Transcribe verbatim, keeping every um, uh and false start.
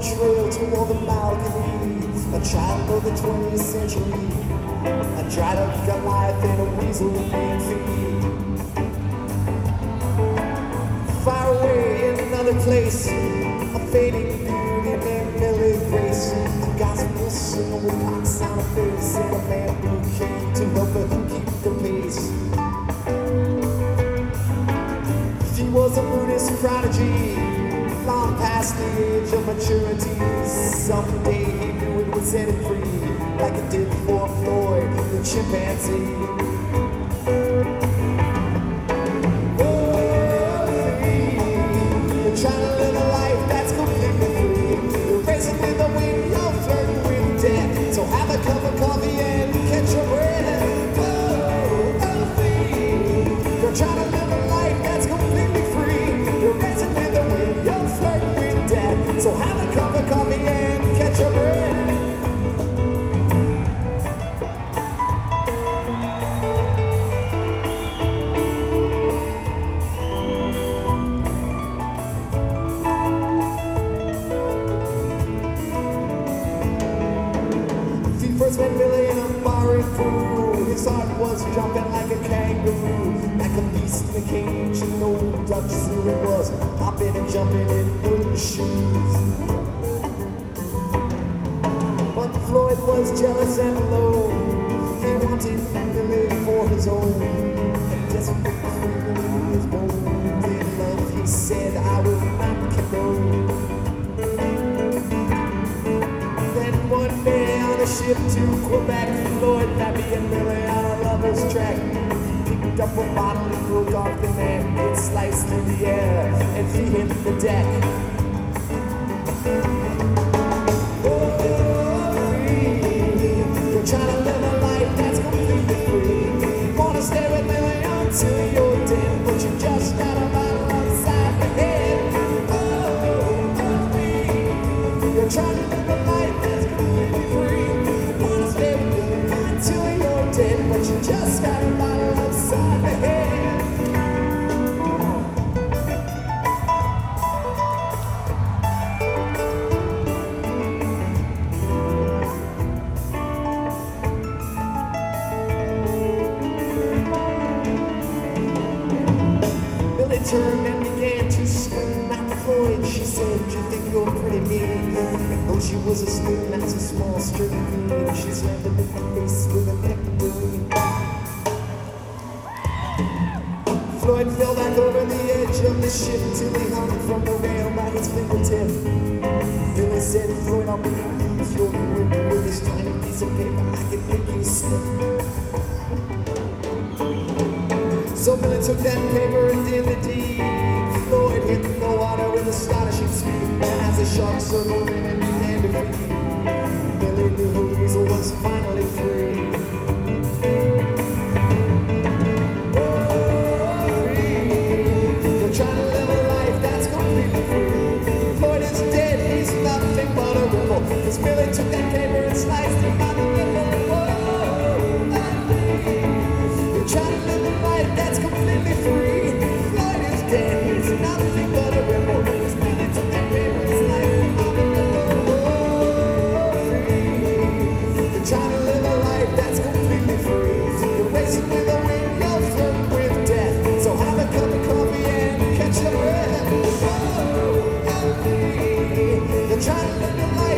trail toward the balcony, a child of the twentieth century, a dried up Goliath and a weasel being feed. Far away in another place, a fading beauty named Millie Grace, a gospel singer with pox on her face, and a man who came to help her keep the pace. She was a Buddhist prodigy, long past the age of maturity. Someday he knew it would set him free, like it did for Floyd, the chimpanzee. Oh, free. You're trying to live a life that's completely free. You're racing with the wind, you're flirting with death. So have a cup of coffee and catch your breath. Oh, oh, free. You're trying to live a life that's completely free. You're racing with the wind, you're flirting with death. So have a cup of coffee and catch your breath. First met Billy in a bar in Peru. His heart was jumping like a kangaroo, like a beast in a cage. And old Dutch Zoo it was, hopping and jumping in wooden shoes. But Floyd was jealous and alone. He wanted Billy for his own, and desperate freedom in his bones. In love, he said, I will not condone. One day on a ship to Quebec, Floyd, Pappy and Billy on a lover's track picked up a bottle and broke off the neck. It sliced through the air and feet hit the deck. Oh, free. You're trying to live a life that's completely free. You wanna stay with Billy until you're dead, but you just got a bottle upside the head. Oh, oh, free. You're trying to live a life that's but you just got a bottle upside the head. Billy turned and began to swing at Floyd. She said, you think you're pretty mean? Though she was a slim, not so small, straight green. She slammed him in the face with a nectarine. Floyd fell back over the edge of the ship till he hung from the rail by his fingertip. Billy said, Floyd, I'll be if you're with me with this tiny piece of paper, I can make you slip. So Billy took that paper and did the deed. Floyd hit the water with astonishing speed, and as the shark circled in and began to feed, Billy knew her weasel was finally free. Trying to live a life that's completely free. Floyd is dead, he's nothing but a ripple. Cause Billy took that paper and sliced it by the ripple. Whoa, you're trying to live a life that's completely free. Floyd is dead, he's nothing but a ripple. Cause Billy took that paper and sliced it by the ripple. Whoa, free. You're trying to live a life that's completely free. You're racing with the wind, you're flirting with death. So have a cup of coffee and catch your breath. Oh, oh, free. You're trying to live a life